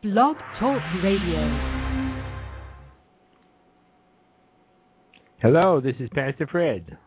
Blog Talk Radio. Hello, this is Pastor Fred.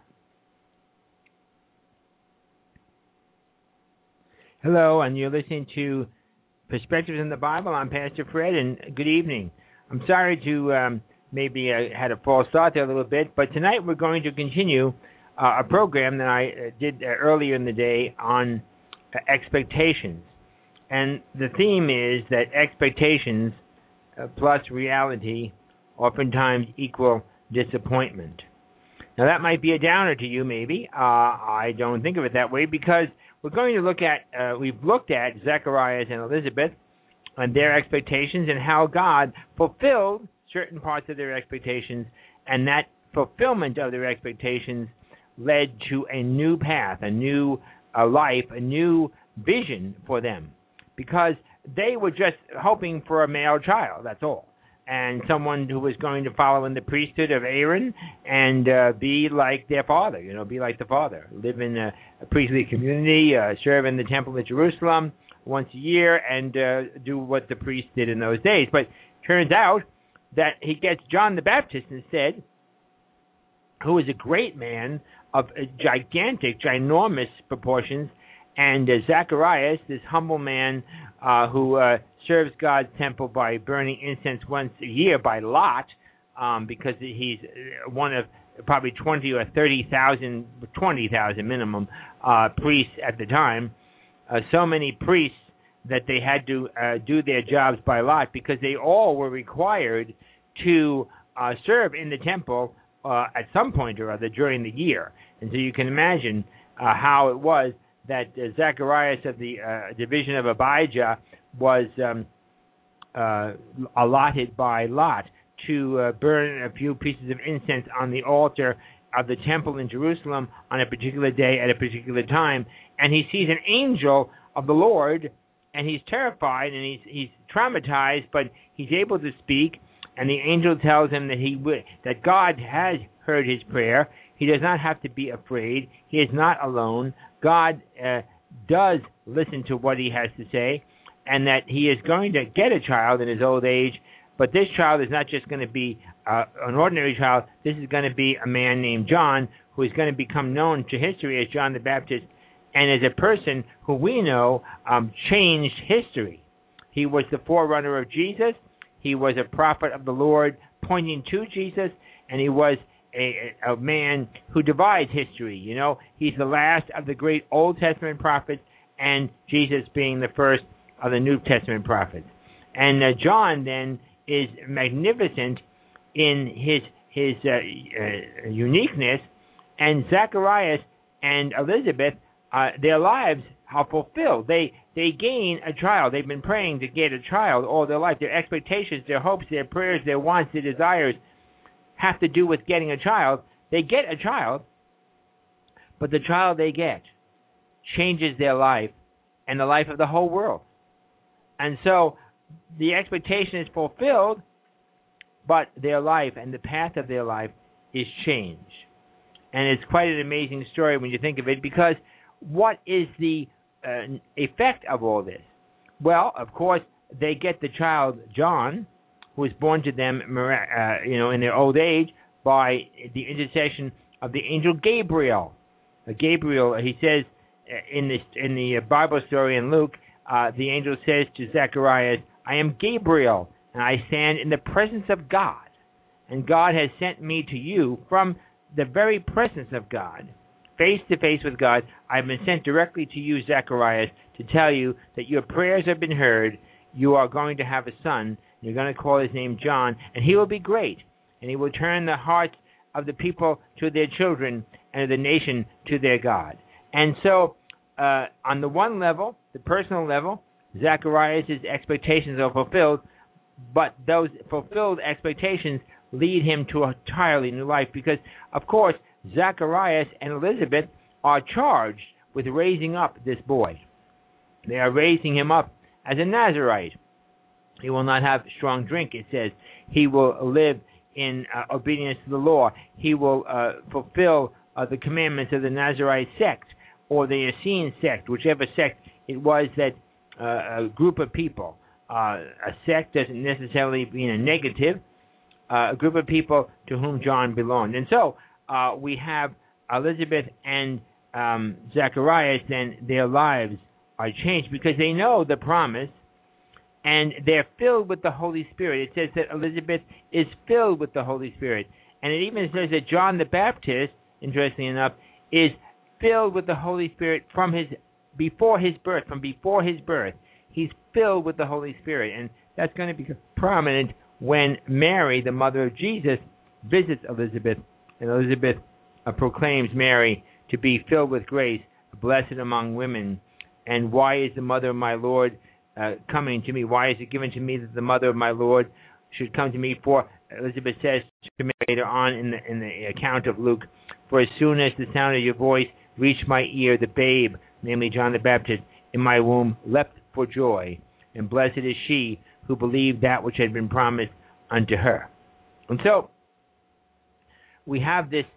Hello, and you're listening to Perspectives in the Bible. I'm Pastor Fred, and good evening. I'm sorry to maybe had a false start there a little bit, but tonight we're going to continue a program that I did earlier in the day on expectations. And the theme is that expectations plus reality oftentimes equal disappointment. Now, that might be a downer to you, maybe. I don't think of it that way because we're going to look at, we've looked at Zacharias and Elizabeth and their expectations and how God fulfilled certain parts of their expectations, and that fulfillment of their expectations led to a new path, a new life, a new vision for them. Because they were just hoping for a male child, that's all. And someone who was going to follow in the priesthood of Aaron and be like their father, be like the father. Live in a priestly community, serve in the temple at Jerusalem once a year, and do what the priest did in those days. But it turns out that he gets John the Baptist instead, who is a great man of gigantic, ginormous proportions, and Zacharias, this humble man who serves God's temple by burning incense once a year by lot, because he's one of probably 20 or 30,000, 20,000 minimum priests at the time. So many priests that they had to do their jobs by lot because they all were required to serve in the temple at some point or other during the year. And so you can imagine how it was that Zacharias of the division of Abijah was allotted by lot to burn a few pieces of incense on the altar of the temple in Jerusalem on a particular day at a particular time. And he sees an angel of the Lord, and he's terrified and he's traumatized, but he's able to speak. And the angel tells him that God has heard his prayer. He does not have to be afraid. He is not alone. God does listen to what he has to say, and that he is going to get a child in his old age. But this child is not just going to be an ordinary child. This is going to be a man named John, who is going to become known to history as John the Baptist, and as a person who we know changed history. He was the forerunner of Jesus. He was a prophet of the Lord pointing to Jesus, and he was a man who divides history. He's the last of the great Old Testament prophets, and Jesus being the first of the New Testament prophets. And John then is magnificent in his uniqueness, and Zacharias and Elizabeth, their lives are fulfilled. They gain a child. They've been praying to get a child all their life. Their expectations, their hopes, their prayers, their wants, their desires have to do with getting a child. They get a child, but the child they get changes their life and the life of the whole world. And so the expectation is fulfilled, but their life and the path of their life is changed. And it's quite an amazing story when you think of it, because what is the effect of all this? Well, of course, they get the child, John, who was born to them, in their old age by the intercession of the angel Gabriel. Gabriel, he says in the Bible story in Luke, the angel says to Zacharias, "I am Gabriel, and I stand in the presence of God, and God has sent me to you from the very presence of God, face to face with God. I've been sent directly to you, Zacharias, to tell you that your prayers have been heard. You are going to have a son. You're going to call his name John, and he will be great, and he will turn the hearts of the people to their children and of the nation to their God." And so, on the one level, the personal level, Zacharias' expectations are fulfilled, but those fulfilled expectations lead him to an entirely new life because, of course, Zacharias and Elizabeth are charged with raising up this boy. They are raising him up as a Nazirite. He will not have strong drink, it says. He will live in obedience to the law. He will fulfill the commandments of the Nazirite sect or the Essene sect, whichever sect it was that a group of people a sect doesn't necessarily mean a negative. A group of people to whom John belonged. And so we have Elizabeth and Zacharias, then their lives are changed because they know the promise and they're filled with the Holy Spirit. It says that Elizabeth is filled with the Holy Spirit. And it even says that John the Baptist, interestingly enough, is filled with the Holy Spirit from before his birth. He's filled with the Holy Spirit. And that's going to be prominent when Mary, the mother of Jesus, visits Elizabeth. And Elizabeth proclaims Mary to be filled with grace, blessed among women. And why is the mother of my Lord coming to me? Why is it given to me that the mother of my Lord should come to me? For Elizabeth says to me later on in the account of Luke, for as soon as the sound of your voice reached my ear, the babe, namely John the Baptist, in my womb leapt for joy. And blessed is she who believed that which had been promised unto her. And so we have this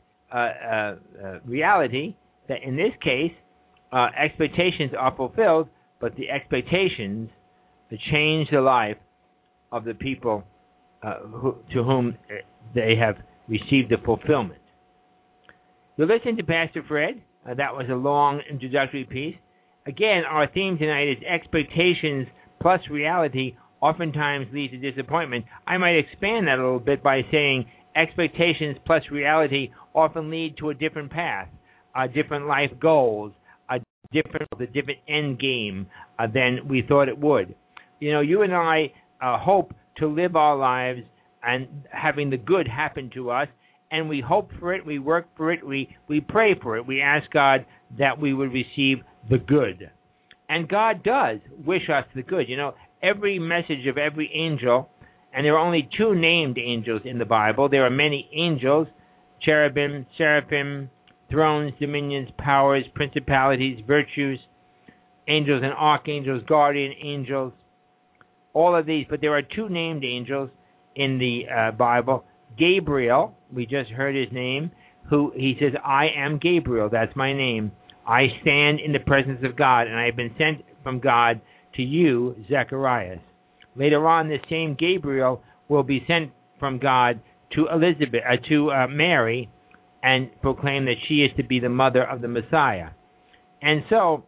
reality that in this case, expectations are fulfilled, but the expectations change the life of the people to whom they have received the fulfillment. You listen to Pastor Fred. That was a long introductory piece. Again, our theme tonight is expectations plus reality oftentimes lead to disappointment. I might expand that a little bit by saying expectations plus reality often lead to a different path, different life goals, a different end game than we thought it would. You know, you and I hope to live our lives and having the good happen to us, and we hope for it, we work for it, we pray for it, we ask God that we would receive the good. And God does wish us the good. You know, every message of every angel, and there are only two named angels in the Bible. There are many angels, cherubim, seraphim, thrones, dominions, powers, principalities, virtues, angels and archangels, guardian angels, all of these. But there are two named angels in the Bible. Gabriel, we just heard his name, who he says, I am Gabriel, that's my name. I stand in the presence of God, and I have been sent from God to you, Zacharias. Later on, this same Gabriel will be sent from God to Mary, and proclaim that she is to be the mother of the Messiah. And so,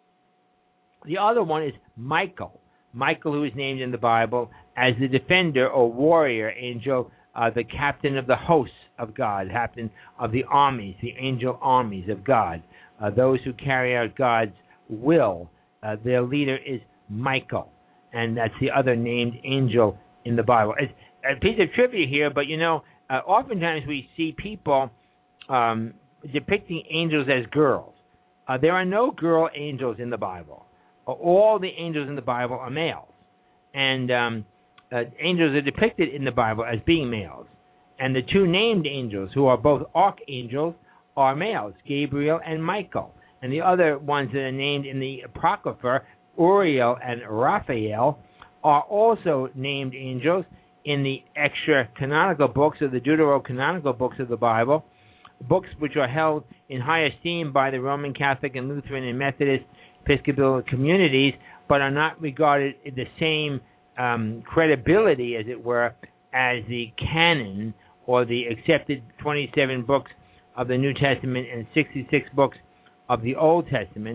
the other one is Michael. Michael, who is named in the Bible as the defender or warrior angel, the captain of the hosts of God, captain of the armies, the angel armies of God, those who carry out God's will. Their leader is Michael, and that's the other named angel in the Bible. It's a piece of trivia here, but you know, oftentimes we see people depicting angels as girls. There are no girl angels in the Bible. All the angels in the Bible are males, and angels are depicted in the Bible as being males. And the two named angels, who are both archangels, are males, Gabriel and Michael. And the other ones that are named in the Apocrypha, Uriel and Raphael, are also named angels in the extra-canonical books, or the deuterocanonical books of the Bible, books which are held in high esteem by the Roman Catholic and Lutheran and Methodist Episcopal communities, but are not regarded in the same credibility, as it were, as the canon or the accepted 27 books of the New Testament and 66 books of the Old Testament.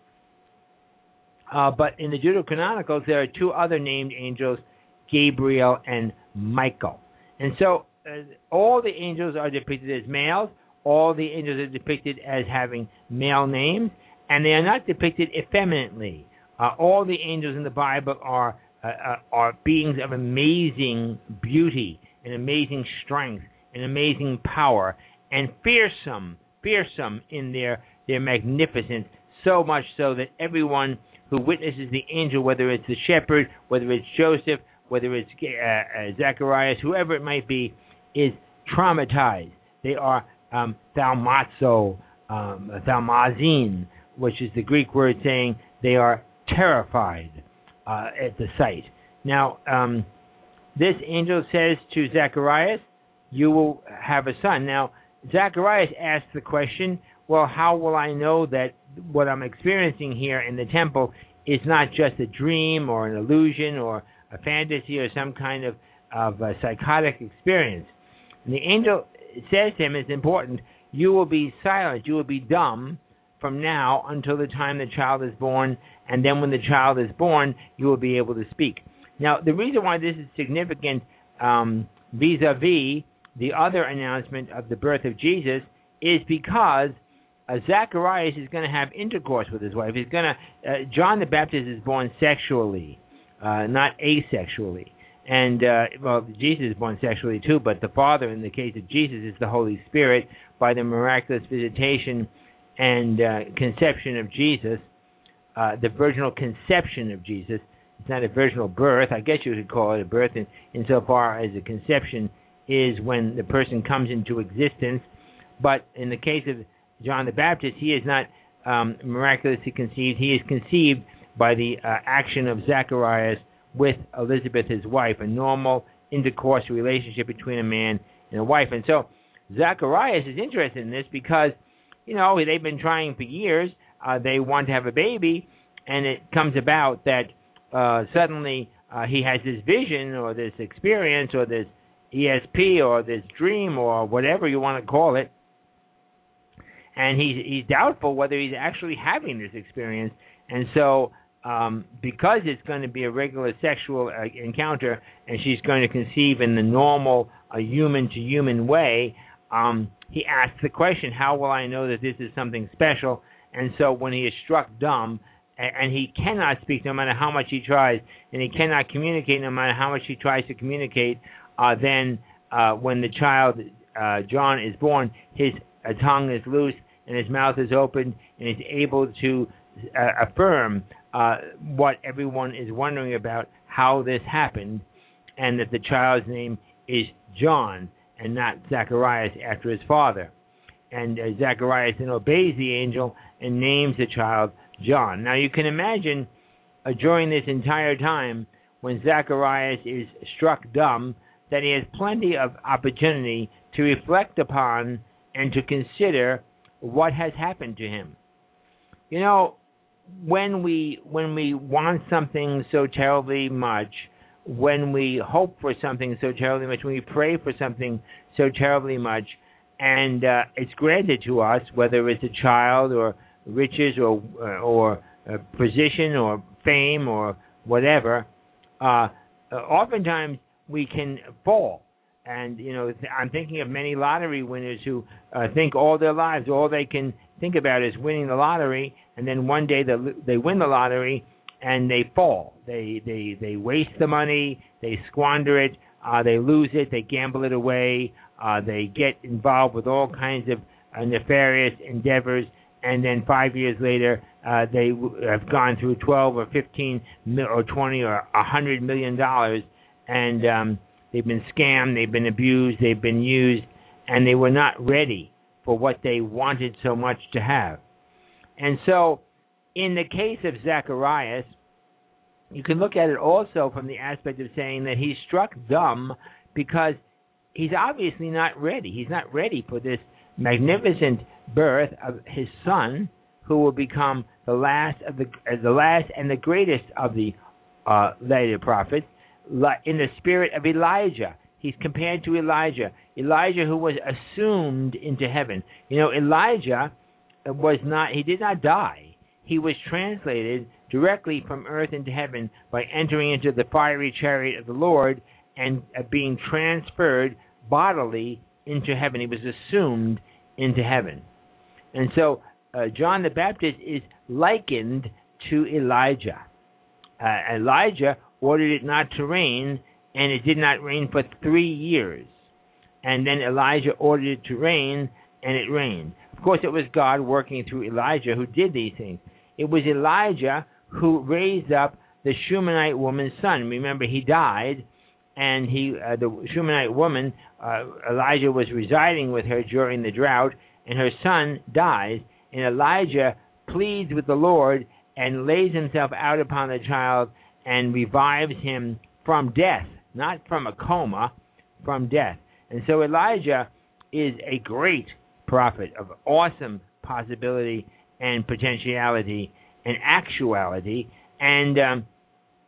But in the Deuterocanonicals, there are two other named angels, Gabriel and Michael. And so all the angels are depicted as males. All the angels are depicted as having male names, and they are not depicted effeminately. All the angels in the Bible are beings of amazing beauty and amazing strength and amazing power, and fearsome in their magnificence, so much so that everyone who witnesses the angel, whether it's the shepherd, whether it's Joseph, whether it's Zacharias, whoever it might be, is traumatized. They are thalmazin, which is the Greek word saying they are terrified at the sight. Now, this angel says to Zacharias, you will have a son. Now, Zacharias asks the question, well, how will I know that what I'm experiencing here in the temple is not just a dream or an illusion or a fantasy or some kind of a psychotic experience. And the angel says to him, it's important, you will be silent, you will be dumb from now until the time the child is born, and then when the child is born, you will be able to speak. Now, the reason why this is significant vis-a-vis the other announcement of the birth of Jesus is because Zacharias is going to have intercourse with his wife. John the Baptist is born sexually, not asexually. And, Jesus is born sexually too, but the Father, in the case of Jesus, is the Holy Spirit by the miraculous visitation and conception of Jesus, the virginal conception of Jesus. It's not a virginal birth. I guess you could call it a birth insofar as a conception is when the person comes into existence. But in the case of John the Baptist, he is not miraculously conceived. He is conceived by the action of Zacharias with Elizabeth, his wife, a normal intercourse relationship between a man and a wife. And so Zacharias is interested in this because, they've been trying for years. They want to have a baby, and it comes about that suddenly he has this vision or this experience or this ESP or this dream or whatever you want to call it, and he's doubtful whether he's actually having this experience. And so because it's going to be a regular sexual encounter and she's going to conceive in the normal human-to-human way, he asks the question, how will I know that this is something special? And so when he is struck dumb, and he cannot speak no matter how much he tries, and he cannot communicate no matter how much he tries to communicate, then when the child, John, is born, his tongue is loose and his mouth is opened, and he's able to affirm what everyone is wondering about, how this happened, and that the child's name is John and not Zacharias after his father. And Zacharias then obeys the angel and names the child John. Now you can imagine during this entire time when Zacharias is struck dumb that he has plenty of opportunity to reflect upon and to consider what has happened to him. When we want something so terribly much, when we hope for something so terribly much, when we pray for something so terribly much, and it's granted to us, whether it's a child or riches or position or fame or whatever, oftentimes we can fall. And, I'm thinking of many lottery winners who think all their lives, all they can think about is winning the lottery, and then one day they win the lottery and they fall. They waste the money, they squander it, they lose it, they gamble it away, they get involved with all kinds of nefarious endeavors, and then 5 years later they have gone through 12 or 15 or 20 or $100 million, and they've been scammed, they've been abused, they've been used, and they were not ready for what they wanted so much to have. And so, in the case of Zacharias, you can look at it also from the aspect of saying that he's struck dumb because he's obviously not ready. He's not ready for this magnificent birth of his son, who will become the last and the greatest of the later prophets, in the spirit of Elijah. He's compared to Elijah who was assumed into heaven. Elijah did not die. He was translated directly from earth into heaven by entering into the fiery chariot of the Lord and being transferred bodily into heaven. He was assumed into heaven. And so John the Baptist is likened to Elijah. Elijah ordered it not to rain, and it did not rain for 3 years. And then Elijah ordered it to rain, and it rained. Of course, it was God working through Elijah who did these things. It was Elijah who raised up the Shunammite woman's son. Remember, he died, and the Shunammite woman, Elijah was residing with her during the drought, and her son dies, and Elijah pleads with the Lord and lays himself out upon the child and revives him from death, not from a coma, from death. And so Elijah is a great prophet of awesome possibility and potentiality and actuality. And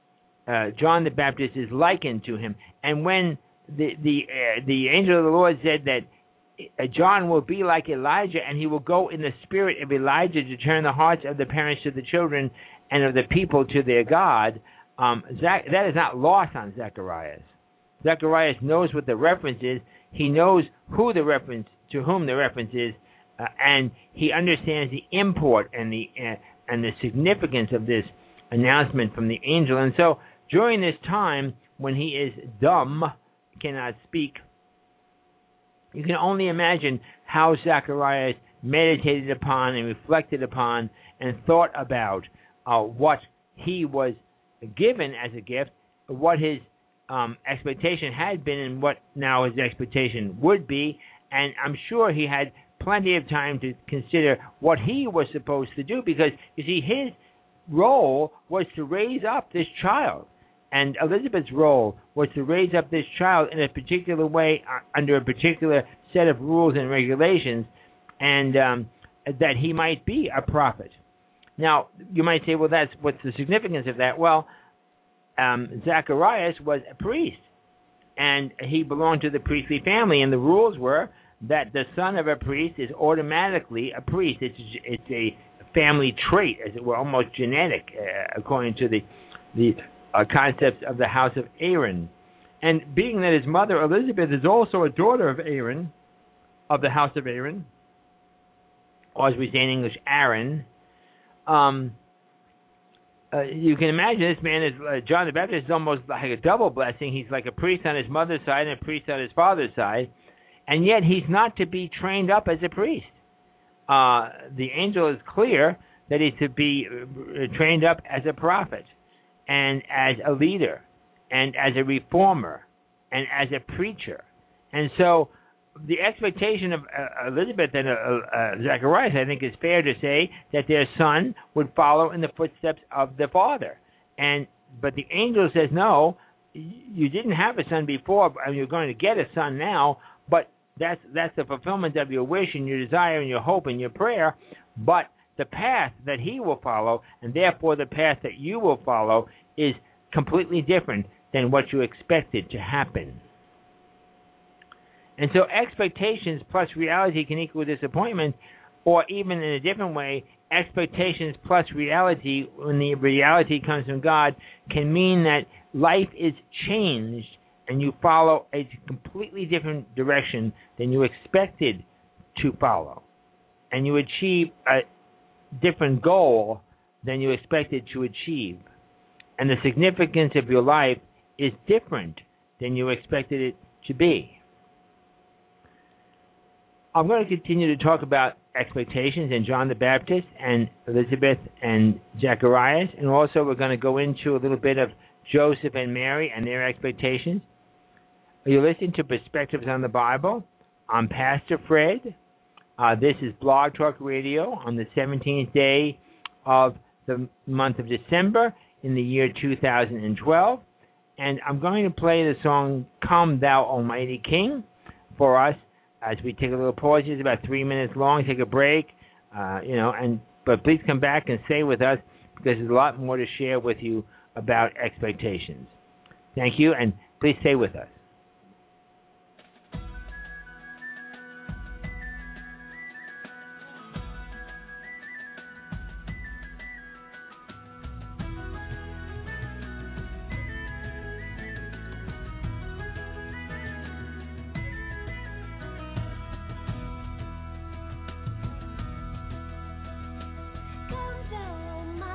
John the Baptist is likened to him. And when the angel of the Lord said that John will be like Elijah, and he will go in the spirit of Elijah to turn the hearts of the parents to the children and of the people to their God, that is not lost on Zacharias. Zacharias knows what the reference is. He knows to whom the reference is, and he understands the import and the significance of this announcement from the angel. And so, during this time when he is dumb, cannot speak, you can only imagine how Zacharias meditated upon and reflected upon and thought about what he was given as a gift, what his expectation had been, and what now his expectation would be. And I'm sure he had plenty of time to consider what he was supposed to do, because, you see, his role was to raise up this child. And Elizabeth's role was to raise up this child in a particular way, under a particular set of rules and regulations, and that he might be a prophet. Now, you might say, well, what's the significance of that? Well, Zacharias was a priest, and he belonged to the priestly family, and the rules were that the son of a priest is automatically a priest. It's a family trait, as it were, almost genetic, according to the concepts of the house of Aaron. And being that his mother Elizabeth is also a daughter of Aaron, of the house of Aaron, or as we say in English, Aaron, you can imagine this man is John the Baptist is almost like a double blessing. He's like a priest on his mother's side and a priest on his father's side, and yet he's not to be trained up as a priest. The angel is clear that he's to be trained up as a prophet, and as a leader, and as a reformer, and as a preacher. And so the expectation of Elizabeth and Zacharias, I think, is fair to say that their son would follow in the footsteps of the father. But the angel says, no, you didn't have a son before, and you're going to get a son now, but that's the fulfillment of your wish and your desire and your hope and your prayer. But the path that he will follow, and therefore the path that you will follow, is completely different than what you expected to happen. And so expectations plus reality can equal disappointment, or even in a different way, expectations plus reality, when the reality comes from God, can mean that life is changed and you follow a completely different direction than you expected to follow. And you achieve a different goal than you expected to achieve. And the significance of your life is different than you expected it to be. I'm going to continue to talk about expectations and John the Baptist and Elizabeth and Zacharias, and also we're going to go into a little bit of Joseph and Mary and their expectations. You're listening to Perspectives on the Bible. I'm Pastor Fred. This is Blog Talk Radio on the 17th day of the month of December in the year 2012. And I'm going to play the song Come Thou Almighty King for us as we take a little pause. It's about 3 minutes long. Take a break, but please come back and stay with us, because there's a lot more to share with you about expectations. Thank you, and please stay with us.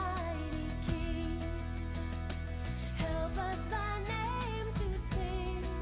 Help us thy name to sing.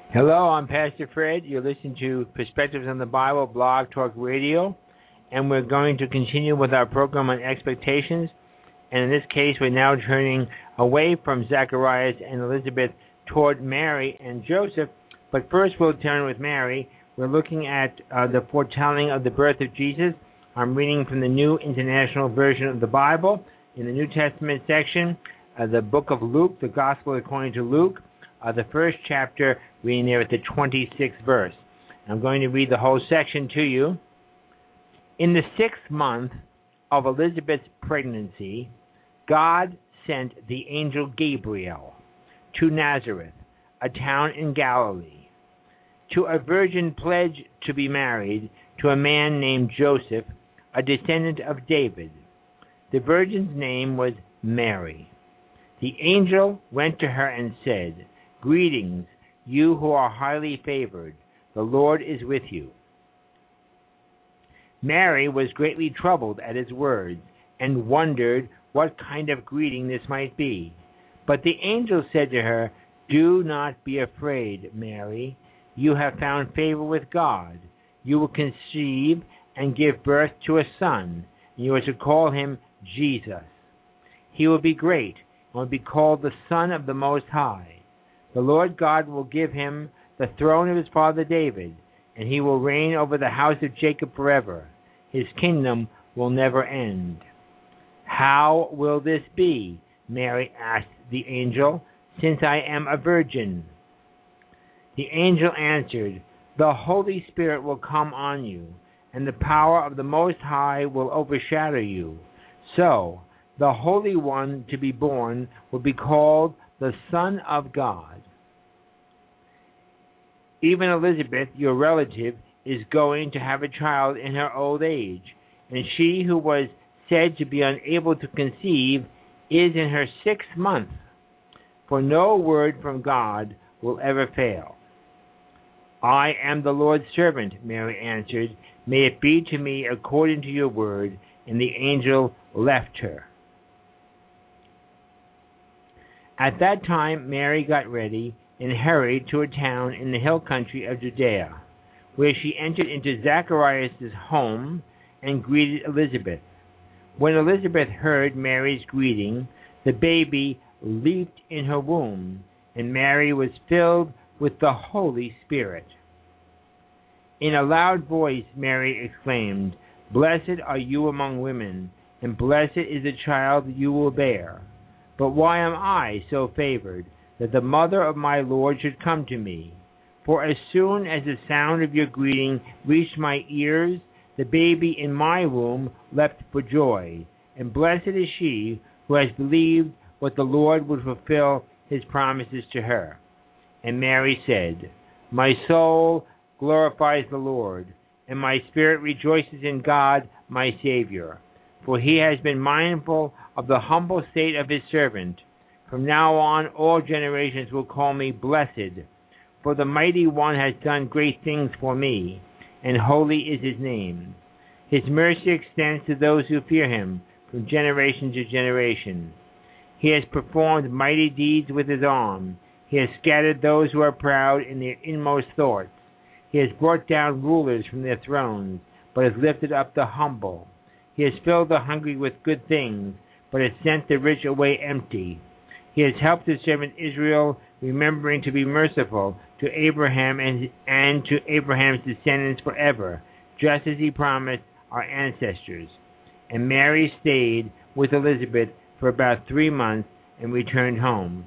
Hello, I'm Pastor Fred. You're listening to Perspectives on the Bible, Blog Talk Radio, and we're going to continue with our program on expectations. And in this case, we're now turning away from Zacharias and Elizabeth toward Mary and Joseph. But first, we'll turn with Mary. We're looking at the foretelling of the birth of Jesus. I'm reading from the New International Version of the Bible in the New Testament section, the book of Luke, the Gospel according to Luke, the first chapter, reading there at the 26th verse. I'm going to read the whole section to you. In the 6th month of Elizabeth's pregnancy, God sent the angel Gabriel to Nazareth, a town in Galilee, to a virgin pledged to be married to a man named Joseph, a descendant of David. The virgin's name was Mary. The angel went to her and said, "Greetings, you who are highly favored. The Lord is with you." Mary was greatly troubled at his words and wondered what kind of greeting this might be. But the angel said to her, "Do not be afraid, Mary. You have found favor with God. You will conceive and give birth to a son, and you are to call him Jesus. He will be great and will be called the Son of the Most High. The Lord God will give him the throne of his father David, and he will reign over the house of Jacob forever. His kingdom will never end." "How will this be?" Mary asked the angel, "since I am a virgin?" The angel answered, "The Holy Spirit will come on you, and the power of the Most High will overshadow you. So, the Holy One to be born will be called the Son of God. Even Elizabeth, your relative, is going to have a child in her old age, and she who was said to be unable to conceive is in her 6th month. For no word from God will ever fail." "I am the Lord's servant," Mary answered. "May it be to me according to your word." And the angel left her. At that time, Mary got ready and hurried to a town in the hill country of Judea, where she entered into Zacharias' home and greeted Elizabeth. When Elizabeth heard Mary's greeting, the baby leaped in her womb, and Mary was filled with the Holy Spirit. In a loud voice, Mary exclaimed, "Blessed are you among women, and blessed is the child you will bear. But why am I so favored that the mother of my Lord should come to me? For as soon as the sound of your greeting reached my ears, the baby in my womb leapt for joy. And blessed is she who has believed what the Lord would fulfill his promises to her." And Mary said, "My soul glorifies the Lord, and my spirit rejoices in God my Savior. For he has been mindful of the humble state of his servant. From now on all generations will call me blessed. For the Mighty One has done great things for me, and holy is his name. His mercy extends to those who fear him from generation to generation. He has performed mighty deeds with his arm. He has scattered those who are proud in their inmost thoughts. He has brought down rulers from their thrones, but has lifted up the humble. He has filled the hungry with good things, but has sent the rich away empty. He has helped his servant Israel, remembering to be merciful to Abraham and to Abraham's descendants forever, just as he promised our ancestors." And Mary stayed with Elizabeth for about 3 months and returned home.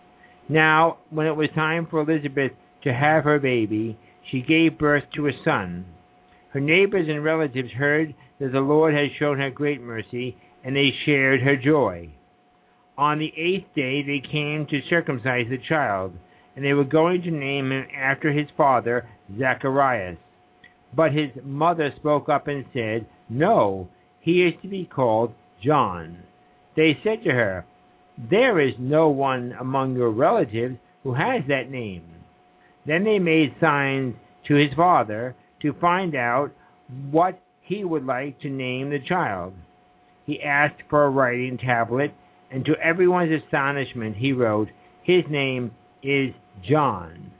Now, when it was time for Elizabeth to have her baby, she gave birth to a son. Her neighbors and relatives heard that the Lord had shown her great mercy, and they shared her joy. On the 8th day they came to circumcise the child, and they were going to name him after his father, Zacharias. But his mother spoke up and said, "No, he is to be called John." They said to her, "There is no one among your relatives who has that name." Then they made signs to his father to find out what he would like to name the child. He asked for a writing tablet, and to everyone's astonishment he wrote, "His name is John."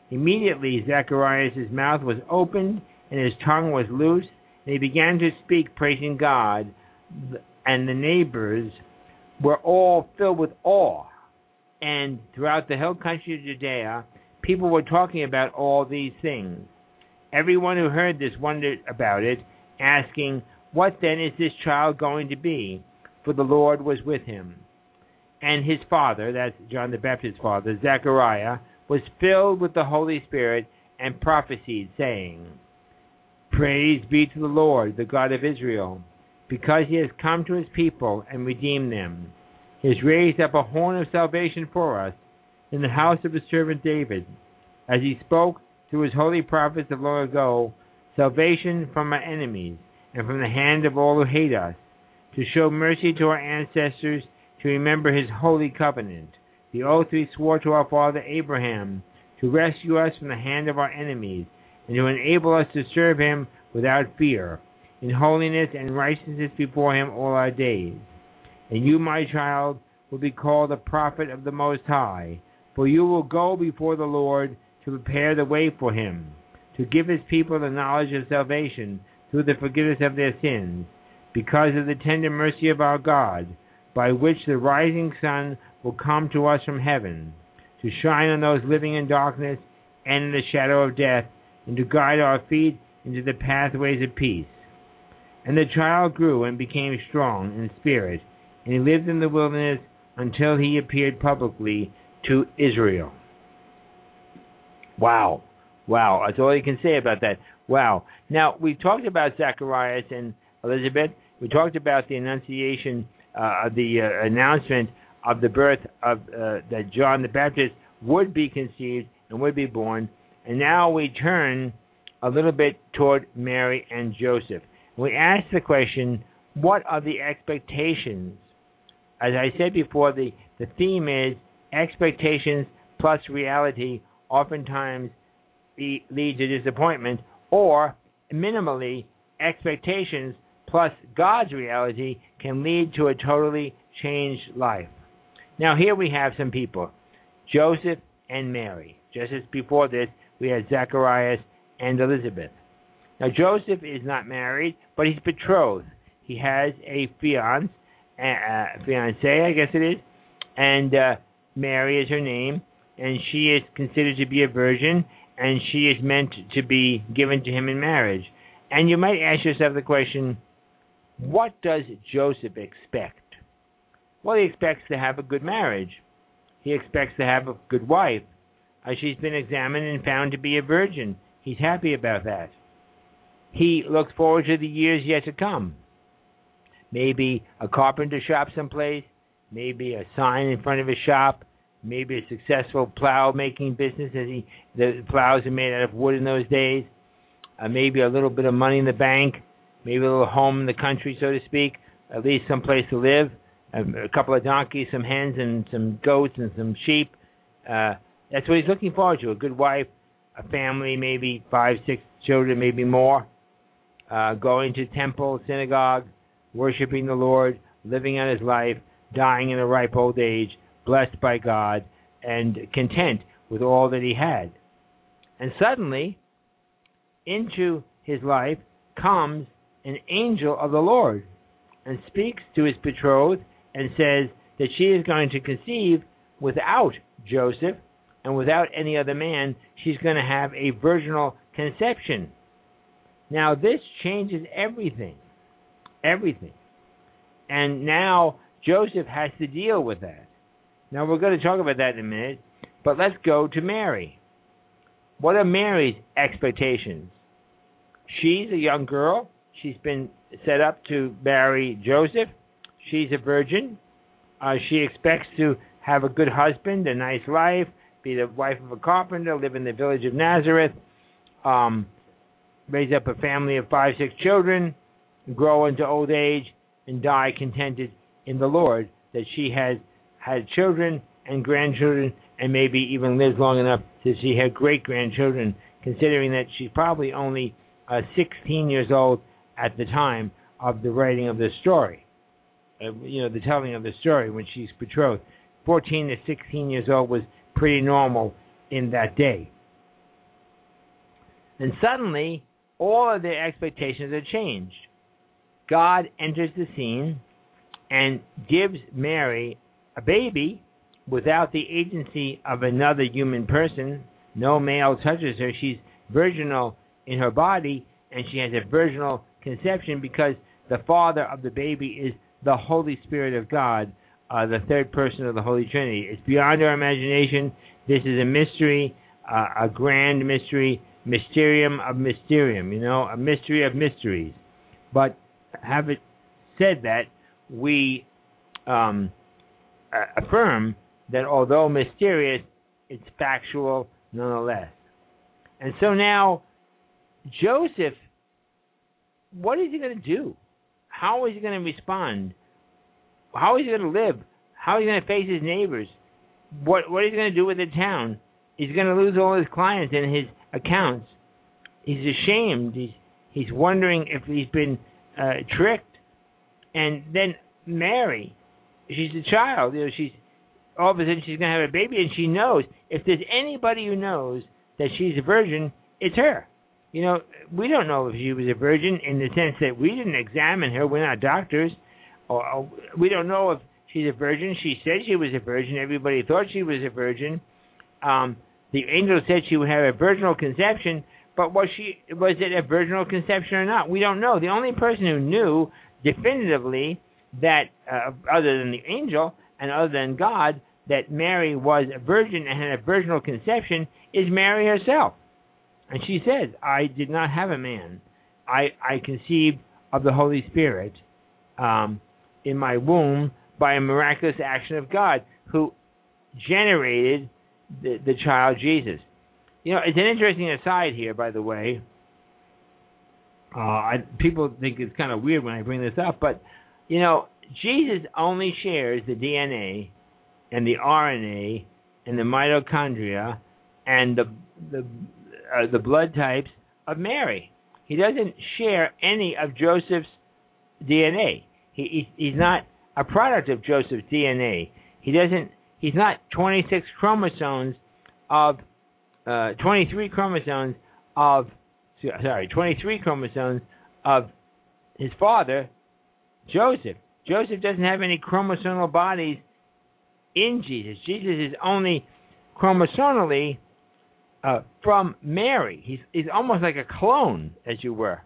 Immediately Zacharias' mouth was opened and his tongue was loosed, and he began to speak, praising God, and the neighbors were all filled with awe. And throughout the whole country of Judea, people were talking about all these things. Everyone who heard this wondered about it, asking, "What then is this child going to be?" For the Lord was with him. And his father, that's John the Baptist's father, Zechariah, was filled with the Holy Spirit and prophesied, saying, "Praise be to the Lord, the God of Israel, because he has come to his people and redeemed them. He has raised up a horn of salvation for us in the house of his servant David, as he spoke through his holy prophets of long ago, salvation from our enemies and from the hand of all who hate us, to show mercy to our ancestors, to remember his holy covenant, the oath he swore to our father Abraham, to rescue us from the hand of our enemies, and to enable us to serve him without fear, in holiness and righteousness before him all our days. And you, my child, will be called a prophet of the Most High, for you will go before the Lord to prepare the way for him, to give his people the knowledge of salvation through the forgiveness of their sins, because of the tender mercy of our God, by which the rising sun will come to us from heaven, to shine on those living in darkness and in the shadow of death, and to guide our feet into the pathways of peace." And the child grew and became strong in spirit, and he lived in the wilderness until he appeared publicly to Israel. Wow. Wow. That's all you can say about that. Wow. Now, we talked about Zacharias and Elizabeth. We talked about the annunciation, the announcement of the birth of that John the Baptist would be conceived and would be born. And now we turn a little bit toward Mary and Joseph. We ask the question, what are the expectations? As I said before, the theme is expectations plus reality oftentimes lead to disappointment, or minimally, expectations plus God's reality can lead to a totally changed life. Now here we have some people, Joseph and Mary. Just as before this, we had Zacharias and Elizabeth. Now Joseph is not married, but he's betrothed. He has a fiancée, I guess it is, and Mary is her name, and she is considered to be a virgin, and she is meant to be given to him in marriage. And you might ask yourself the question, what does Joseph expect? Well, he expects to have a good marriage. He expects to have a good wife. She's been examined and found to be a virgin. He's happy about that. He looks forward to the years yet to come. Maybe a carpenter shop someplace, maybe a sign in front of his shop, maybe a successful plow-making business, the plows are made out of wood in those days, maybe a little bit of money in the bank, maybe a little home in the country, so to speak, at least some place to live, a couple of donkeys, some hens, and some goats, and some sheep. That's what he's looking forward to, a good wife, a family, maybe 5, 6 children, maybe more, going to temple, synagogue, worshiping the Lord, living out his life, dying in a ripe old age, blessed by God, and content with all that he had. And suddenly, into his life comes an angel of the Lord and speaks to his betrothed and says that she is going to conceive without Joseph and without any other man. She's going to have a virginal conception. Now, this changes everything. Everything. And now Joseph has to deal with that. Now, we're going to talk about that in a minute, but let's go to Mary. What are Mary's expectations? She's a young girl. She's been set up to marry Joseph. She's a virgin. She expects to have a good husband, a nice life, be the wife of a carpenter, live in the village of Nazareth, raise up a family of 5, 6 children, grow into old age, and die contented in the Lord, that she has had children and grandchildren, and maybe even lives long enough to see her great-grandchildren, considering that she's probably only 16 years old at the time of the writing of the story. The telling of the story when she's betrothed. 14 to 16 years old was pretty normal in that day. And suddenly, all of their expectations are changed. God enters the scene and gives Mary a baby without the agency of another human person. No male touches her. She's virginal in her body, and she has a virginal conception because the father of the baby is the Holy Spirit of God, the third person of the Holy Trinity. It's beyond our imagination. This is a mystery, a grand mystery, mysterium of mysterium, a mystery of mysteries. But having said that, we affirm that although mysterious, it's factual nonetheless. And so now, Joseph, what is he going to do? How is he going to respond? How is he going to live? How is he going to face his neighbors? What is he going to do with the town? He's going to lose all his clients and his accounts. He's ashamed. He's wondering if he's been tricked. And then Mary, she's a child. She's all of a sudden she's going to have a baby, and she knows. If there's anybody who knows that she's a virgin, it's her. We don't know if she was a virgin in the sense that we didn't examine her. We're not doctors. Or we don't know if she's a virgin. She said she was a virgin. Everybody thought she was a virgin. The angel said she would have a virginal conception, but was it a virginal conception or not? We don't know. The only person who knew definitively that, other than the angel and other than God, that Mary was a virgin and had a virginal conception is Mary herself. And she says, I did not have a man. I conceived of the Holy Spirit in my womb by a miraculous action of God who generated the child Jesus. It's an interesting aside here, by the way. People think it's kind of weird when I bring this up, but, Jesus only shares the DNA and the RNA and the mitochondria and the blood types of Mary. He doesn't share any of Joseph's DNA. He's not a product of Joseph's DNA. He's not 23 chromosomes of his father, Joseph. Joseph doesn't have any chromosomal bodies in Jesus. Jesus is only chromosomally from Mary. He's almost like a clone, as you were.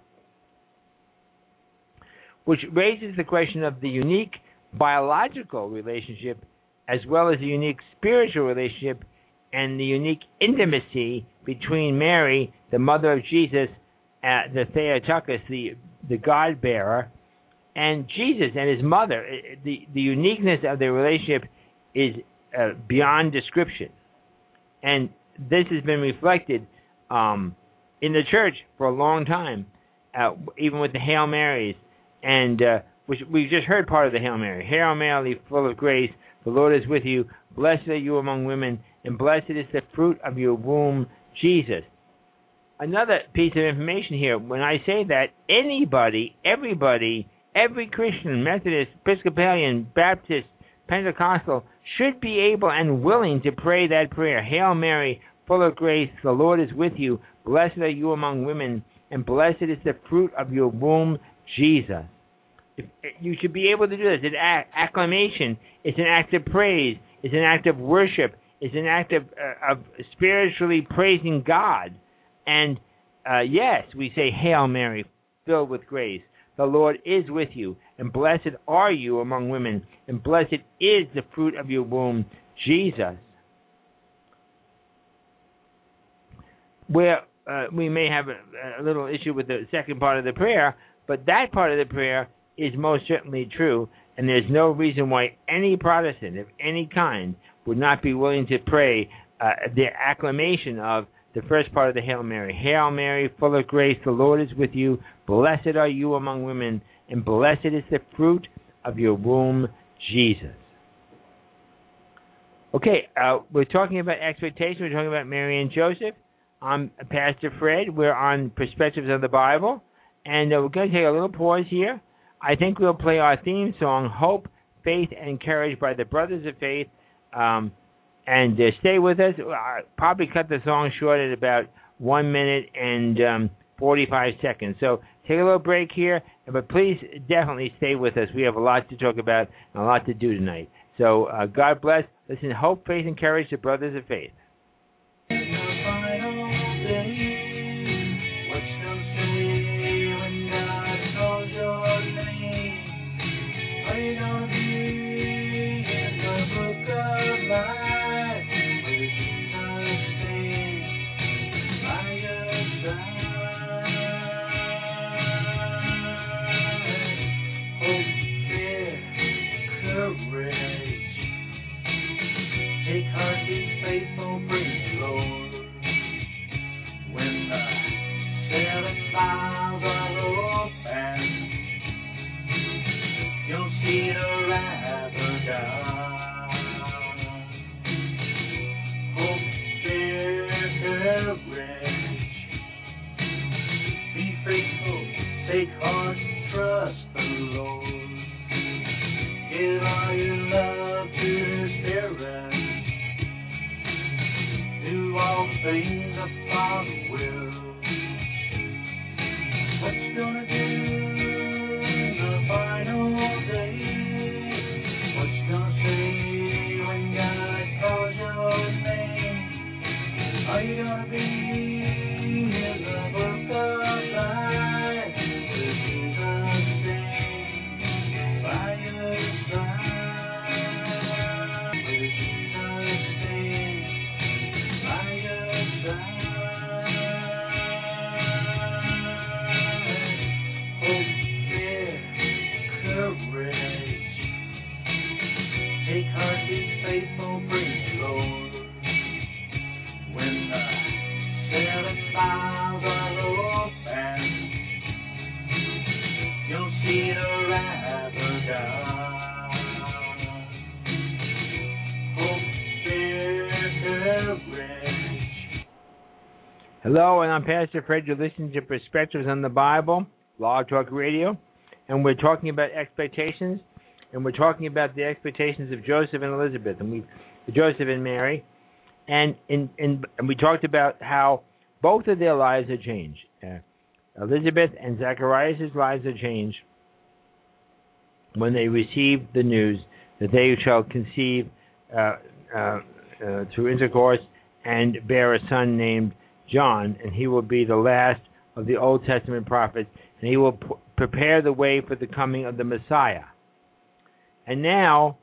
Which raises the question of the unique biological relationship as well as the unique spiritual relationship and the unique intimacy between Mary, the mother of Jesus, the Theotokos, the God-bearer, and Jesus and his mother. The uniqueness of their relationship is beyond description. And this has been reflected in the church for a long time, even with the Hail Marys, and which we've just heard part of the Hail Mary. Hail Mary, full of grace, the Lord is with you. Blessed are you among women, and blessed is the fruit of your womb, Jesus. Another piece of information here, when I say that, anybody, everybody, every Christian, Methodist, Episcopalian, Baptist, Pentecostal, should be able and willing to pray that prayer. Hail Mary, full of grace, the Lord is with you. Blessed are you among women, and blessed is the fruit of your womb, Jesus. You should be able to do this. It's acclamation. It's an act of praise. It's an act of worship. It's an act of spiritually praising God. And yes, we say, Hail Mary, filled with grace. The Lord is with you, and blessed are you among women, and blessed is the fruit of your womb, Jesus. Where we may have a little issue with the second part of the prayer, but that part of the prayer is most certainly true, and there's no reason why any Protestant of any kind would not be willing to pray the acclamation of the first part of the Hail Mary. Hail Mary, full of grace, the Lord is with you. Blessed are you among women, and blessed is the fruit of your womb, Jesus. Okay, we're talking about expectation. We're talking about Mary and Joseph. I'm Pastor Fred. We're on Perspectives of the Bible, and we're going to take a little pause here. I think we'll play our theme song, Hope, Faith, and Courage by the Brothers of Faith. And stay with us. I'll probably cut the song short at about 1 minute and 45 seconds. So take a little break here, but please definitely stay with us. We have a lot to talk about and a lot to do tonight. So God bless. Listen, hope, faith, and courage to Brothers of Faith. Take heart, trust the Lord. Give all your love to His Spirit. Do all things upon will. What you gonna do in the final day? What you gonna say when God calls your name? Are you gonna be in the book of life? Hello, and I'm Pastor Fred. You're listening to Perspectives on the Bible, Blog Talk Radio, and we're talking about expectations, and we're talking about the expectations of Joseph and Elizabeth, and Joseph and Mary, and we talked about how both of their lives are changed. Elizabeth and Zacharias' lives are changed when they receive the news that they shall conceive through intercourse and bear a son named John, and he will be the last of the Old Testament prophets, and he will prepare the way for the coming of the Messiah. And now,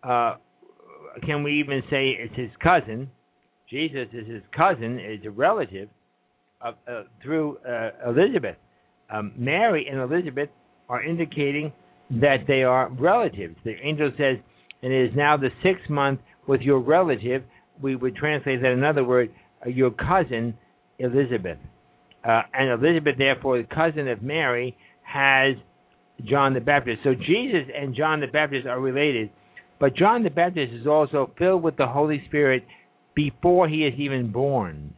can we even say it's his cousin? Jesus is his cousin, is a relative through Elizabeth. Mary and Elizabeth are indicating that they are relatives. The angel says, and it is now the 6th month with your relative. We would translate that in other words, your cousin Elizabeth. And Elizabeth, therefore, the cousin of Mary, has John the Baptist. So Jesus and John the Baptist are related, but John the Baptist is also filled with the Holy Spirit before he is even born.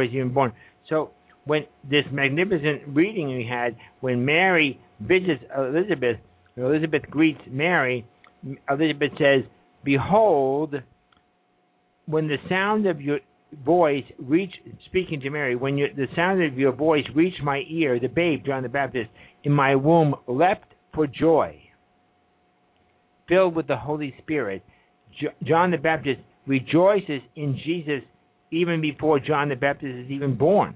So when this magnificent reading we had, when Mary visits Elizabeth, Elizabeth greets Mary, Elizabeth says, "Behold, when the sound of your voice speaking to Mary, when the sound of your voice reached my ear, the babe, John the Baptist, in my womb leapt for joy." Filled with the Holy Spirit, John the Baptist rejoices in Jesus even before John the Baptist is even born.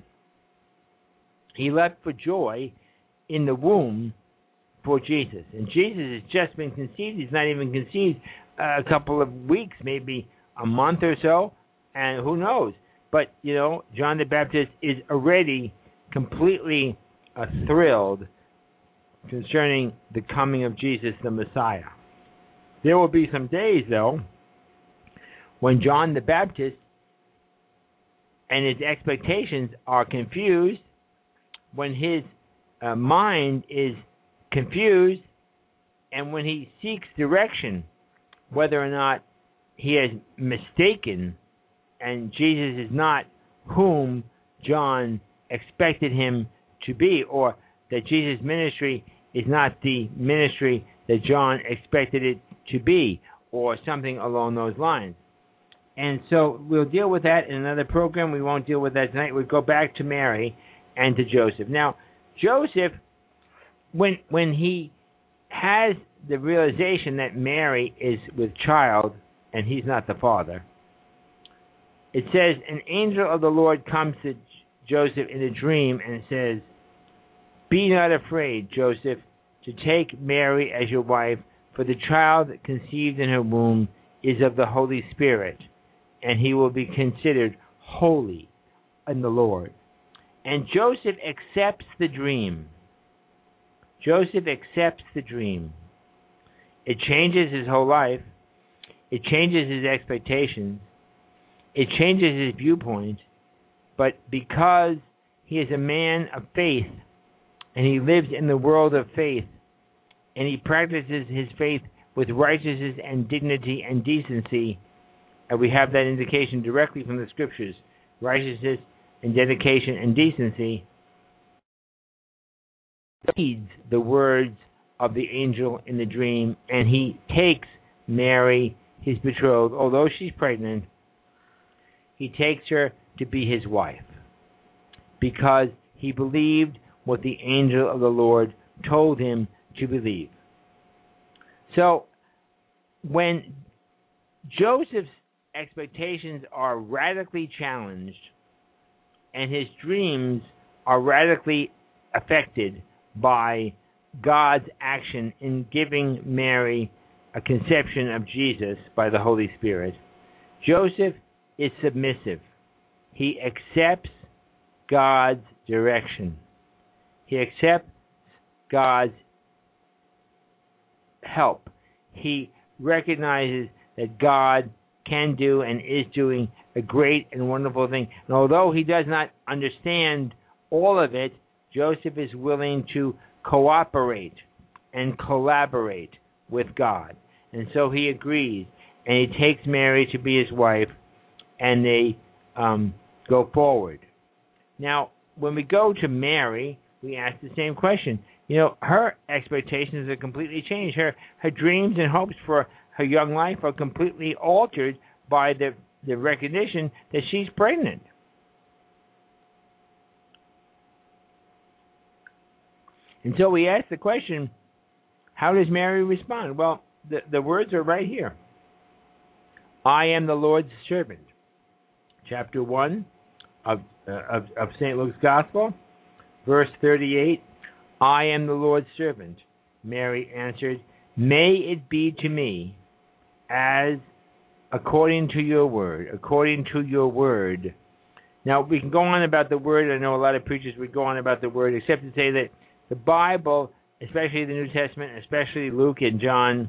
He leapt for joy in the womb for Jesus. And Jesus has just been conceived. He's not even conceived a couple of weeks, maybe a month or so. And who knows? But, John the Baptist is already completely thrilled concerning the coming of Jesus, the Messiah. There will be some days, though, when John the Baptist and his expectations are confused, when his mind is confused, and when he seeks direction, whether or not he has mistaken and Jesus is not whom John expected him to be, or that Jesus' ministry is not the ministry that John expected it to be, or something along those lines. And so we'll deal with that in another program. We won't deal with that tonight. We'll go back to Mary and to Joseph. Now, Joseph, when he has the realization that Mary is with child and he's not the father, it says, an angel of the Lord comes to Joseph in a dream and says, be not afraid, Joseph, to take Mary as your wife, for the child conceived in her womb is of the Holy Spirit, and he will be considered holy in the Lord. And Joseph accepts the dream. Joseph accepts the dream. It changes his whole life. It changes his expectations. It changes his viewpoint. But because he is a man of faith, and he lives in the world of faith, and he practices his faith with righteousness and dignity and decency, and we have that indication directly from the scriptures, righteousness and dedication and decency, heeds the words of the angel in the dream, and he takes Mary, his betrothed, although she's pregnant, he takes her to be his wife, because he believed what the angel of the Lord told him to believe. So, when Joseph's expectations are radically challenged and his dreams are radically affected by God's action in giving Mary a conception of Jesus by the Holy Spirit, Joseph is submissive. He accepts God's direction. He accepts God's help. He recognizes that God can do and is doing a great and wonderful thing. And although he does not understand all of it, Joseph is willing to cooperate and collaborate with God. And so he agrees, and he takes Mary to be his wife, and they go forward. Now, when we go to Mary, we ask the same question. You know, her expectations are completely changed. Her dreams and hopes for her young life are completely altered by the recognition that she's pregnant. And so we ask the question, how does Mary respond? Well, the words are right here. I am the Lord's servant. Chapter 1 of St. Luke's Gospel, verse 38, I am the Lord's servant. Mary answered, may it be to me as according to your word, according to your word. Now, we can go on about the word. I know a lot of preachers would go on about the word, except to say that the Bible, especially the New Testament, especially Luke and John,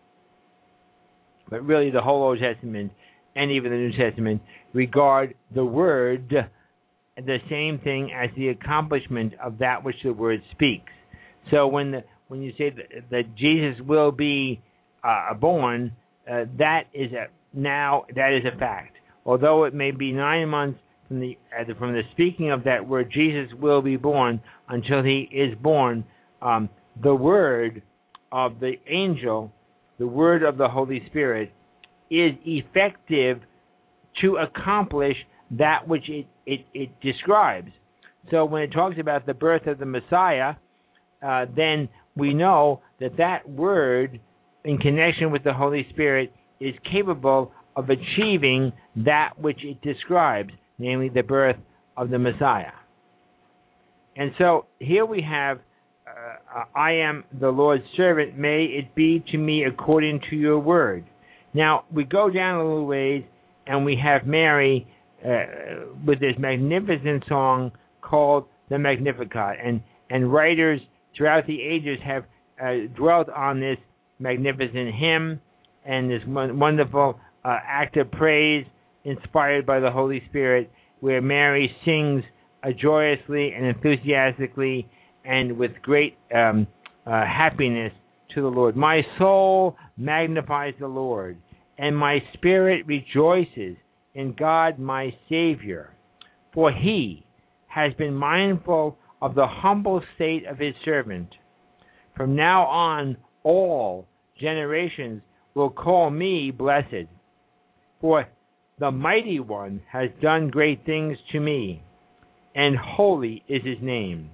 but really the whole Old Testament and even the New Testament, regard the word the same thing as the accomplishment of that which the word speaks. So when you say that Jesus will be born, that is a fact. Although it may be 9 months from the speaking of that word, Jesus will be born, until he is born, the word of the angel, the word of the Holy Spirit, is effective to accomplish that which it describes. So when it talks about the birth of the Messiah, then we know that word, in connection with the Holy Spirit, is capable of achieving that which it describes, namely the birth of the Messiah. And so here we have, I am the Lord's servant, may it be to me according to your word. Now, we go down a little ways, and we have Mary with this magnificent song called the Magnificat. And writers throughout the ages have dwelt on this magnificent hymn and this wonderful act of praise inspired by the Holy Spirit, where Mary sings joyously and enthusiastically and with great happiness to the Lord. My soul magnifies the Lord, and my spirit rejoices in God my Savior, for he has been mindful of the humble state of his servant. From now on, all generations will call me blessed, for The Mighty One has done great things to me, and holy is his name.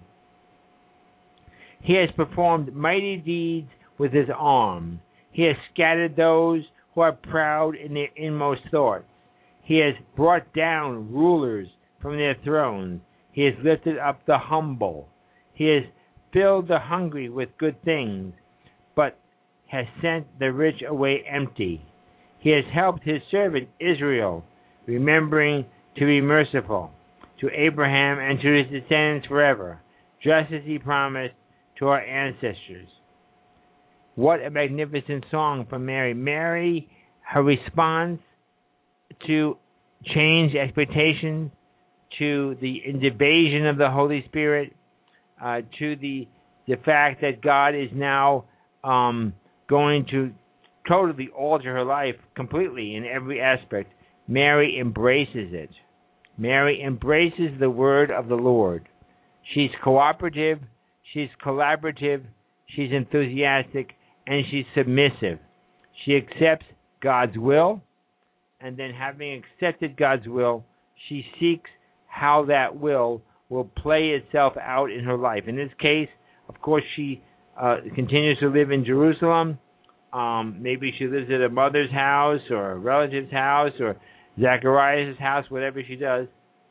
He has performed mighty deeds with his arm. He has scattered those who are proud in their inmost thoughts. He has brought down rulers from their thrones. He has lifted up the humble. He has filled the hungry with good things, but has sent the rich away empty. He has helped his servant Israel, remembering to be merciful to Abraham and to his descendants forever, just as he promised to our ancestors. What a magnificent song from Mary. Mary, her response to change expectations, to the invasion of the Holy Spirit, to the fact that God is now going to totally alter her life completely in every aspect. Mary embraces it. Mary embraces the word of the Lord. She's cooperative, she's collaborative, she's enthusiastic, and she's submissive. She accepts God's will, and then having accepted God's will, she seeks how that will play itself out in her life. In this case, of course, she continues to live in Jerusalem. Maybe she lives at a mother's house or a relative's house or Zacharias' house, whatever she does.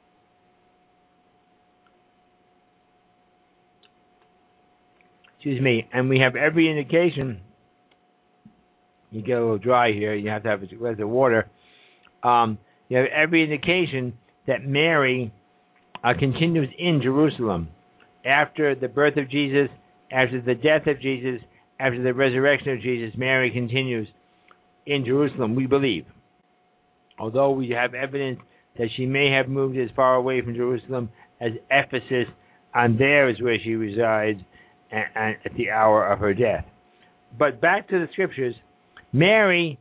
Excuse me. And we have every indication. You get a little dry here. You have to have a glass of water. You have every indication that Mary continues in Jerusalem after the birth of Jesus, after the death of Jesus, after the resurrection of Jesus. Mary continues in Jerusalem, we believe. Although we have evidence that she may have moved as far away from Jerusalem as Ephesus, and there is where she resides at the hour of her death. But back to the scriptures, Mary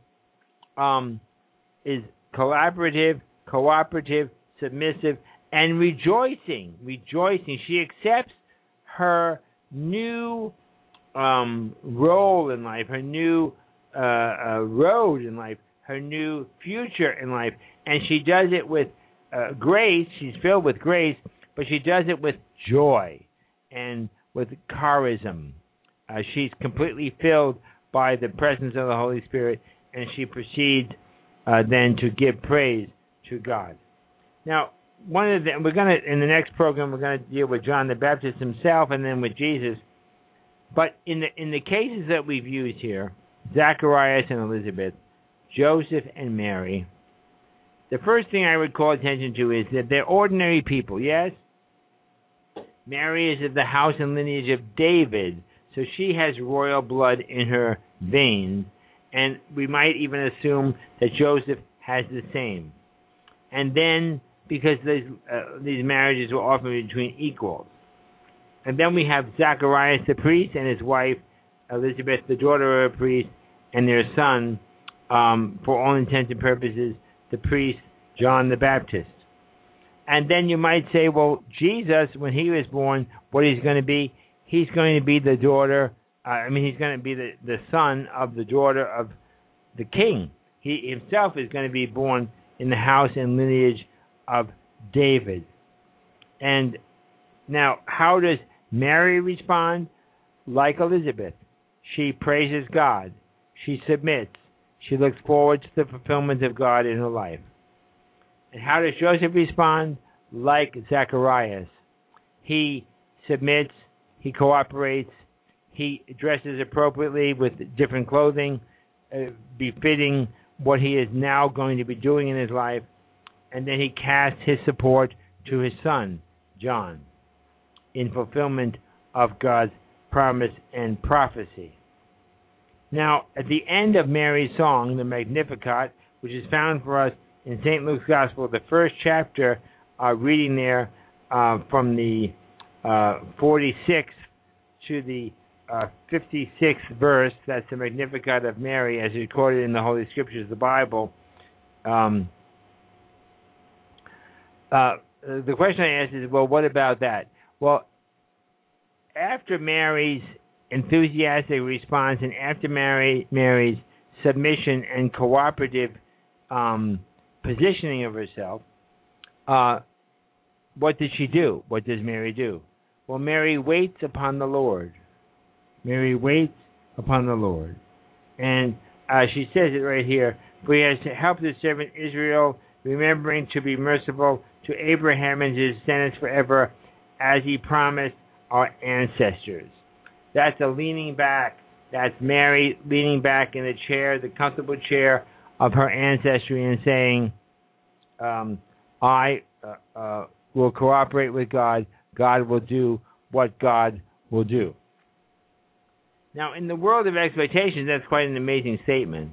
is collaborative, cooperative, submissive, and rejoicing. She accepts her new role in life, her new road in life, her new future in life, and she does it with grace. She's filled with grace, but she does it with joy and with charism. She's completely filled by the presence of the Holy Spirit, and she proceeds then to give praise to God. Now, in the next program, we're going to deal with John the Baptist himself, and then with Jesus. But in the cases that we've used here, Zacharias and Elizabeth, Joseph and Mary, the first thing I would call attention to is that they're ordinary people, yes? Mary is of the house and lineage of David, so she has royal blood in her veins, and we might even assume that Joseph has the same. And then, because these marriages were often between equals. And then we have Zacharias the priest and his wife, Elizabeth, the daughter of a priest, and their son, for all intents and purposes, the priest, John the Baptist. And then you might say, well, Jesus, when he was born, what he's going to be? He's going to be the daughter, he's going to be the son of the daughter of the king. He himself is going to be born in the house and lineage of David. And now, how does Mary respond? Like Elizabeth, she praises God. She submits. She looks forward to the fulfillment of God in her life. And how does Joseph respond? Like Zacharias. He submits. He cooperates. He dresses appropriately with different clothing, befitting what he is now going to be doing in his life. And then he casts his support to his son, John, in fulfillment of God's promise and prophecy. Now, at the end of Mary's song, the Magnificat, which is found for us in St. Luke's Gospel, the first chapter, reading there from the 46th to the 56th verse, that's the Magnificat of Mary as recorded in the Holy Scriptures, the Bible. The question I asked is, well, what about that? Well, after Mary's enthusiastic response and after Mary's submission and cooperative positioning of herself, what did she do? What does Mary do? Well, Mary waits upon the Lord. Mary waits upon the Lord. And she says it right here. For he has helped his servant Israel, remembering to be merciful to Abraham and his descendants forever, as he promised our ancestors. That's a leaning back. That's Mary leaning back in the chair, the comfortable chair of her ancestry, and saying, I will cooperate with God. God will do what God will do. Now, in the world of expectations, that's quite an amazing statement.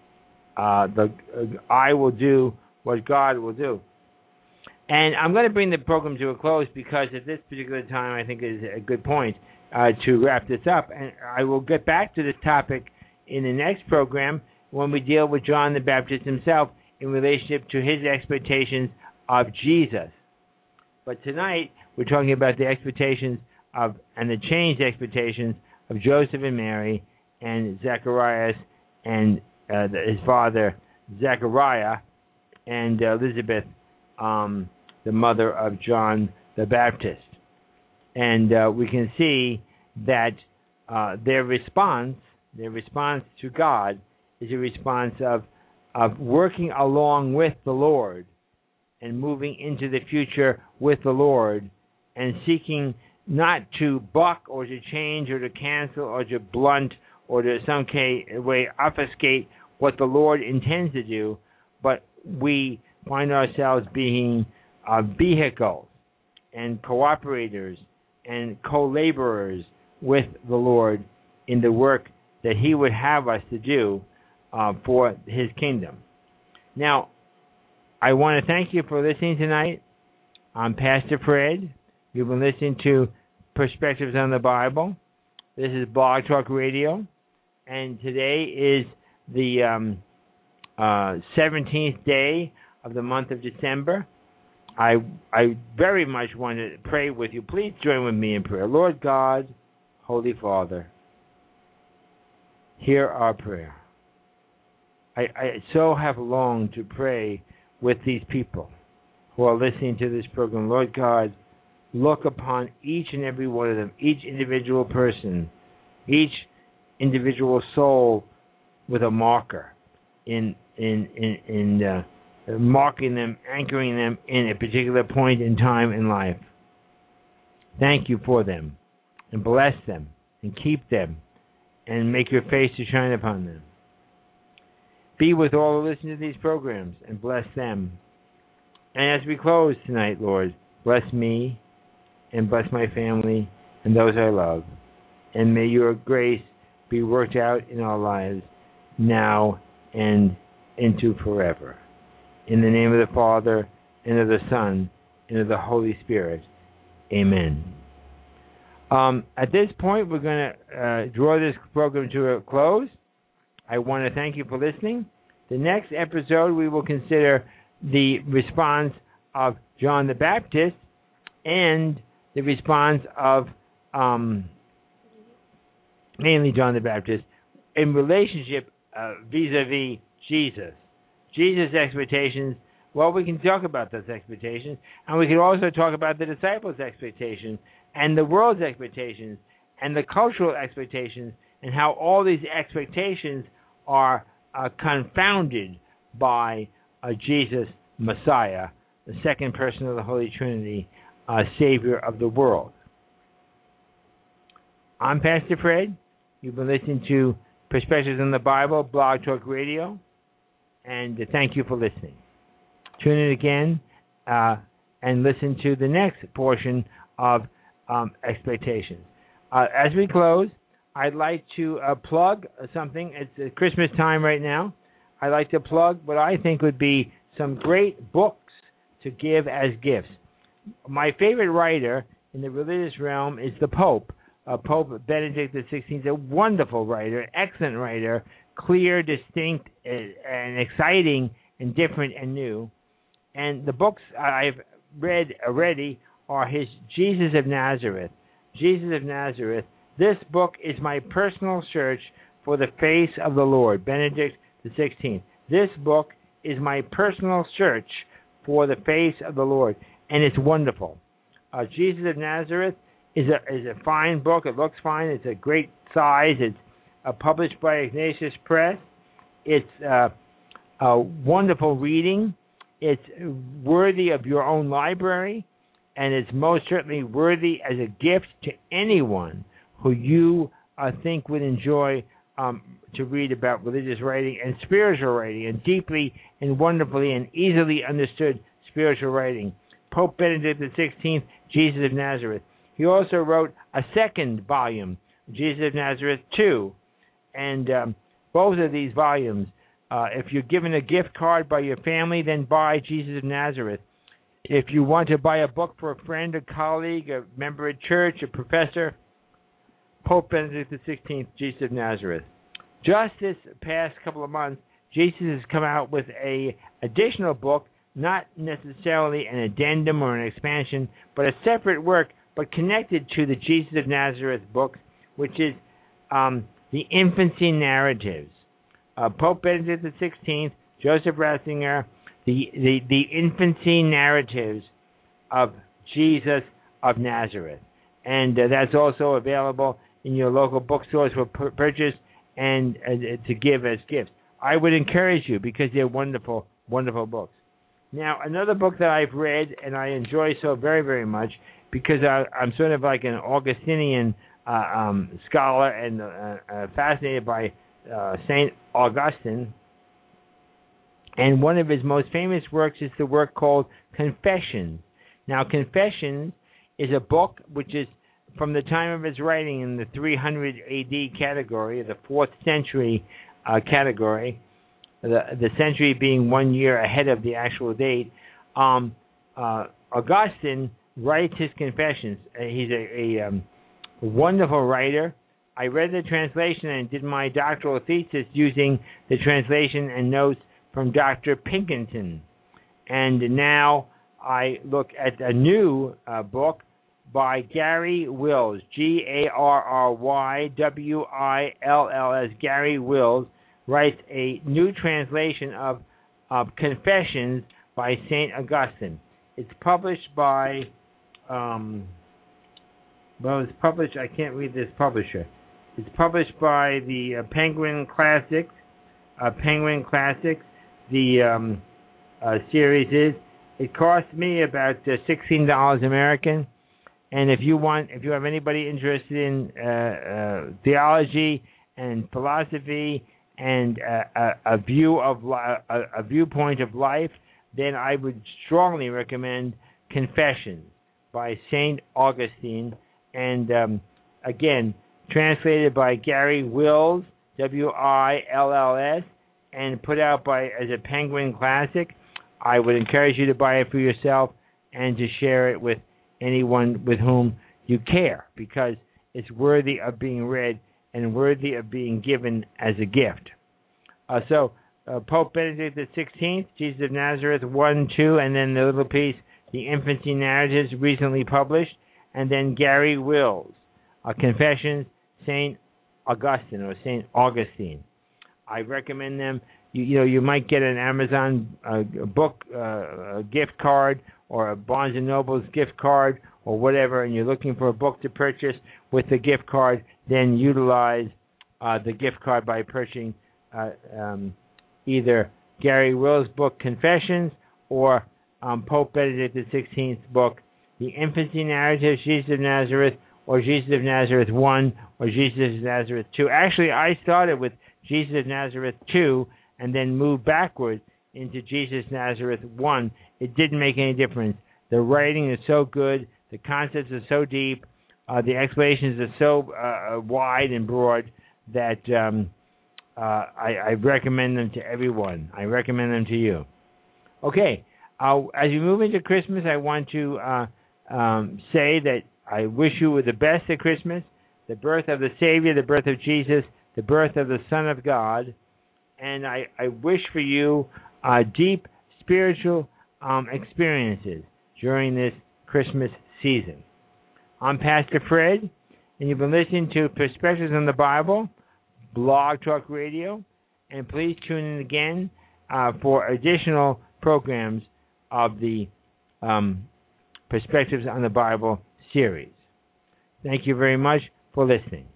I will do what God will do. And I'm going to bring the program to a close because at this particular time, I think it is a good point to wrap this up. And I will get back to this topic in the next program when we deal with John the Baptist himself in relationship to his expectations of Jesus. But tonight, we're talking about the expectations of, and the changed expectations of Joseph and Mary and Zacharias and his father Zechariah and Elizabeth, the mother of John the Baptist. And we can see that their response to God is a response of working along with the Lord and moving into the future with the Lord and seeking not to buck or to change or to cancel or to blunt or to some way obfuscate what the Lord intends to do, but we find ourselves being vehicles and cooperators and co-laborers with the Lord in the work that He would have us to do for His kingdom. Now, I want to thank you for listening tonight. I'm Pastor Fred. You've been listening to Perspectives on the Bible. This is Blog Talk Radio, and today is the 17th day of the month of December. I very much want to pray with you. Please join with me in prayer. Lord God, Holy Father, hear our prayer. I so have longed to pray with these people who are listening to this program. Lord God, look upon each and every one of them, each individual person, each individual soul with a marker in marking them, anchoring them in a particular point in time in life. Thank you for them, and bless them, and keep them, and make your face to shine upon them. Be with all who listen to these programs, and bless them. And as we close tonight, Lord, bless me, and bless my family, and those I love. And may your grace be worked out in our lives now and into forever. In the name of the Father, and of the Son, and of the Holy Spirit. Amen. At this point, we're going to draw this program to a close. I want to thank you for listening. The next episode, we will consider the response of John the Baptist and the response of mainly John the Baptist in relationship vis-a-vis Jesus. Jesus' expectations, well, we can talk about those expectations, and we can also talk about the disciples' expectations and the world's expectations and the cultural expectations and how all these expectations are confounded by Jesus, Messiah, the second person of the Holy Trinity, Savior of the world. I'm Pastor Fred. You've been listening to Perspectives on the Bible, Blog Talk Radio, and thank you for listening. Tune in again and listen to the next portion of Expectations. As we close, I'd like to plug something. It's Christmas time right now. I'd like to plug what I think would be some great books to give as gifts. My favorite writer in the religious realm is the Pope. Pope Benedict XVI, a wonderful writer, excellent writer, clear, distinct, and exciting, and different and new. And the books I've read already are his Jesus of Nazareth. Jesus of Nazareth. This book is my personal search for the face of the Lord, Benedict XVI. This book is my personal search for the face of the Lord, and it's wonderful. Jesus of Nazareth is a fine book. It looks fine. It's a great size. It's published by Ignatius Press. It's a wonderful reading. It's worthy of your own library, and it's most certainly worthy as a gift to anyone who you think would enjoy to read about religious writing and spiritual writing, and deeply and wonderfully and easily understood spiritual writing. Pope Benedict XVI, Jesus of Nazareth. He also wrote a second volume, Jesus of Nazareth II, and both of these volumes, if you're given a gift card by your family, then buy Jesus of Nazareth. If you want to buy a book for a friend, a colleague, a member of church, a professor, Pope Benedict XVI, Jesus of Nazareth. Just this past couple of months, Jesus has come out with an additional book, not necessarily an addendum or an expansion, but a separate work, but connected to the Jesus of Nazareth book, which is the Infancy Narratives. Pope Benedict XVI, Joseph Ratzinger, the Infancy Narratives of Jesus of Nazareth. And that's also available in your local bookstores for purchase and to give as gifts. I would encourage you because they're wonderful, wonderful books. Now, another book that I've read and I enjoy so very, very much because I'm sort of like an Augustinian scholar and fascinated by St. Augustine. And one of his most famous works is the work called Confessions. Now, Confessions is a book which is from the time of his writing in the 300 AD category, the 4th century category, the century being 1 year ahead of the actual date. Augustine writes his Confessions. He's a wonderful writer. I read the translation and did my doctoral thesis using the translation and notes from Dr. Pinkerton. And now I look at a new book by Gary Wills, Garrywills. Gary Wills writes a new translation of Confessions by St. Augustine. It's published by, it's published, I can't read this publisher. It's published by the Penguin Classics. The series is. It cost me about $16 American. And if you have anybody interested in theology and philosophy and a viewpoint of life, then I would strongly recommend Confessions by St. Augustine, and again, translated by Gary Wills, Wills, and put out as a Penguin Classic. I would encourage you to buy it for yourself and to share it with anyone with whom you care, because it's worthy of being read and worthy of being given as a gift. Pope Benedict XVI, Jesus of Nazareth 1, 2, and then the little piece, the Infancy Narratives, recently published, and then Gary Wills, Confessions, St. Augustine or St. Augustine. I recommend them. You might get an Amazon book gift card or a Barnes & Noble's gift card or whatever, and you're looking for a book to purchase with the gift card, then utilize the gift card by purchasing either Gary Wills' book, Confessions, or Pope Benedict XVI's book, The Infancy Narrative, Jesus of Nazareth, or Jesus of Nazareth 1, or Jesus of Nazareth 2. Actually, I started with Jesus of Nazareth 2 and then moved backwards into Jesus of Nazareth 1. It didn't make any difference. The writing is so good. The concepts are so deep. The explanations are so wide and broad that I recommend them to everyone. I recommend them to you. Okay. As you move into Christmas, I want to say that I wish you the best at Christmas, the birth of the Savior, the birth of Jesus, the birth of the Son of God, and I wish for you deep spiritual experiences during this Christmas season. I'm Pastor Fred, and you've been listening to Perspectives on the Bible, Blog Talk Radio, and please tune in again for additional programs of the Perspectives on the Bible series. Thank you very much for listening.